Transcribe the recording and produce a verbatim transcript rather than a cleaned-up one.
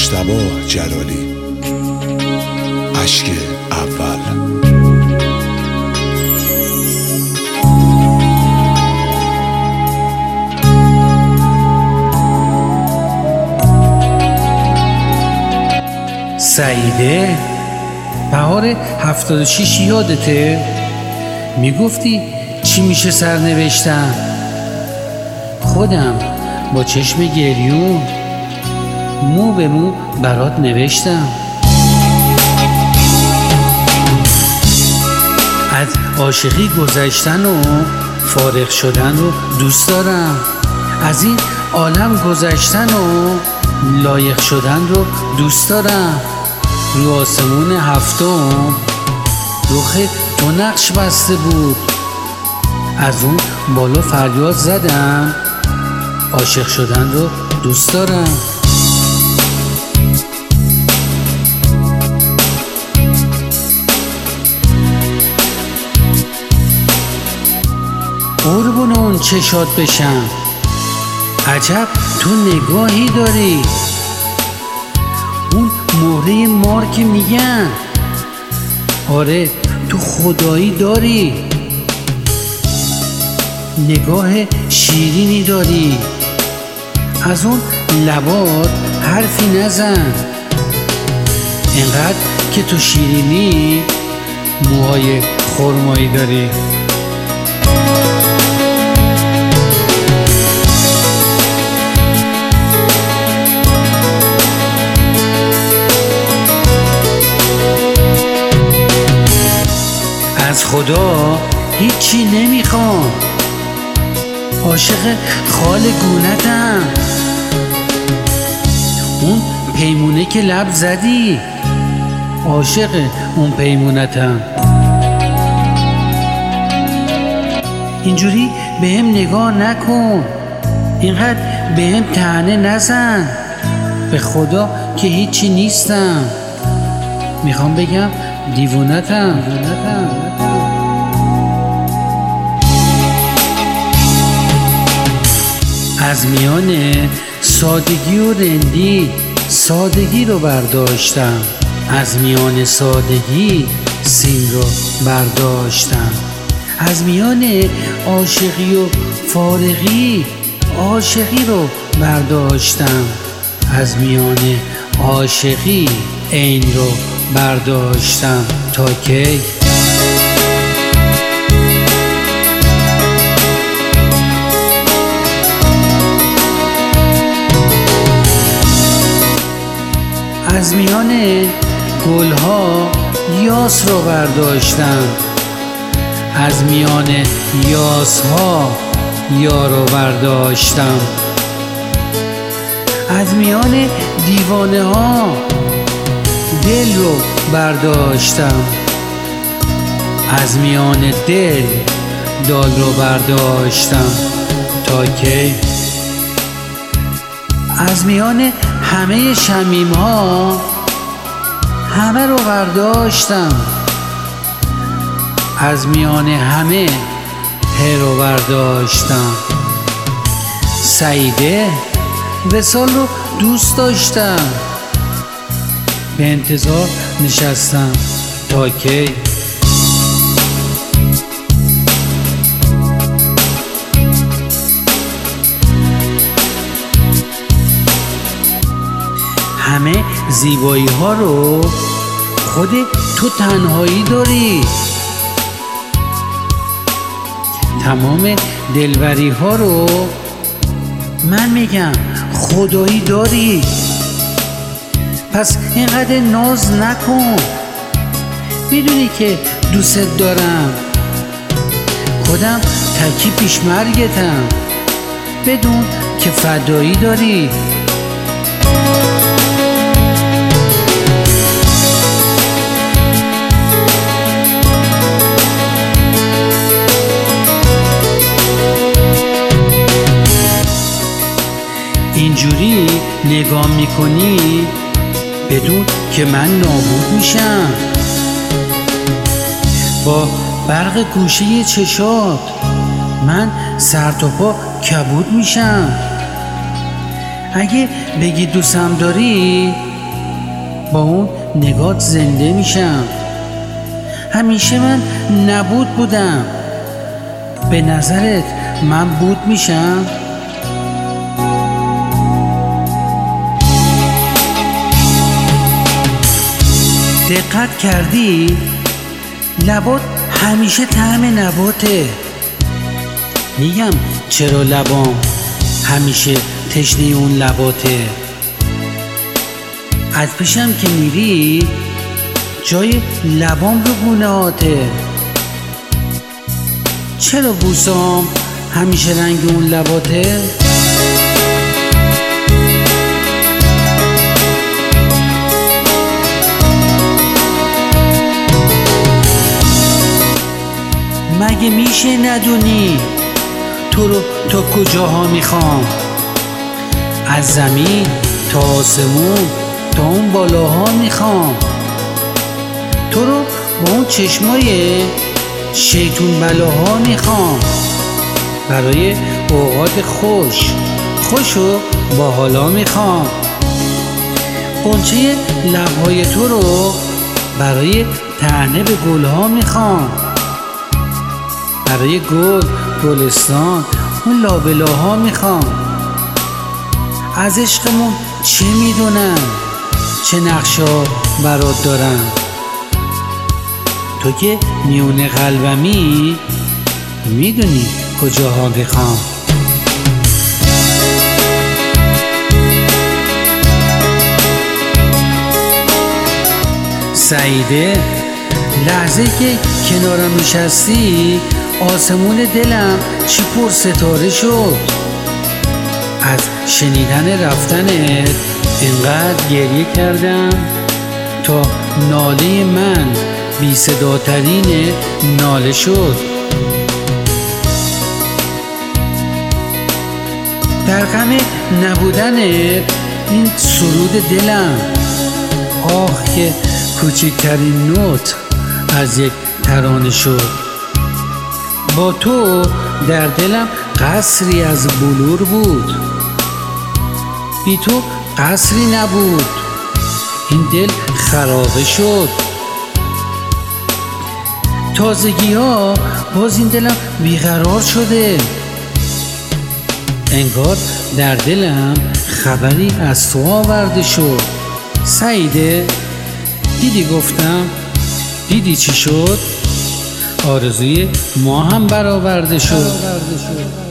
مجتبی جلالی. اشک اول. سعیده، بهار هفتاد و شیش یادته؟ میگفتی چی میشه سرنوشتم؟ خودم با چشم گریون مو به مو برات نوشتم. از عاشقی گذشتن و فارغ شدن رو دوست دارم، از این عالم گذشتن و لایق شدن رو دوست دارم. رو آسمون هفتم رخ تو نقش بسته بود، از اون بالا فریاد زدم عاشق شدن رو دوست دارم. قربون اون چشات بشم، عجب تو نگاهی داری، اون مهره مار که میگن، آره تو خدایی داری، نگاه شیرینی داری، از اون لبات حرفی نزن، انقدر که تو شیرینی موهای خرمایی داری. از خدا هیچی نمیخوام، عاشق خال گونتم، اون پیمونه که لب زدی عاشق اون پیمونتم. اینجوری به هم نگاه نکن، اینقدر به هم طعنه نزن، به خدا که هیچی نیستم، میخوام بگم دیوونتم. از میان سادگی و رندی سادگی رو برداشتم، از میان سادگی سین رو برداشتم، از میان عاشقی و فارغی عاشقی رو برداشتم، از میان عاشقی عین رو برداشتم. تا کی؟ از میان گلها یاس رو برداشتم، از میان یاسها یار رو برداشتم، از میان دیوانه ها دل رو برداشتم، از میان دل دال رو برداشتم. تا کی؟ از میان همه شمیم ها همه رو برداشتم، از میان همه هر رو برداشتم. سعیده، وصال رو دوست داشتم، به انتظار نشستم. تا کی؟ همه زیبایی ها رو خود تو تنهایی داری، تمام دلبری ها رو من میگم خدایی داری. پس اینقدر ناز نکن، میدونی که دوست دارم، خودم تکی پیش مرگتم، بدون که فدایی داری. اینجوری نگاه میکنی بدون که من نابود میشم، با برق گوشه چشات من سر تا پا کبود میشم. اگه بگی دوستم داری با اون نگات زنده میشم. همیشه من نبود بودم، به نظرت من بود میشم؟ دقت کردی؟ لبات همیشه طعم نباته. میگم چرا لبام همیشه تشنه اون لباته. از پیشم که میری جای لبام رو گونه‌هاته. چرا بوسام همیشه رنگ اون لباته؟ مگه میشه ندونی تو رو تا کجاها میخوام؟ از زمین تا آسمون تا اون بالاها میخوام. تو رو با اون چشمای شیطون بلاها میخوام. برای اوقات خوش خوش و با حالا میخوام. غنچه لبهای تو رو برای طعنه به گلها میخوام. برای گل گلستان اون لابلاها میخوام. از عشقمون چه میدونم، چه نقشا برات دارم. تو که میون قلبمی میدونی کجاها میخوام. سعیده، لحظه که کنارم نشستی آسمون دلم چی پر ستاره شد. از شنیدن رفتنت اینقدر گریه کردم تا ناله من بی صداترین ناله شد. در غم نبودنت این سرود دلم، آه که کوچکترین نوت از یک ترانه شد. با تو در دلم قصری از بلور بود، بی تو قصری نبود. این دل خرابه شد. تازگی ها باز این دلم بیقرار شده. انگار در دلم خبری از تو آورده شد. سعیده، دیدی گفتم؟ دیدی چی شد؟ آرزوی ما هم برآورده شد.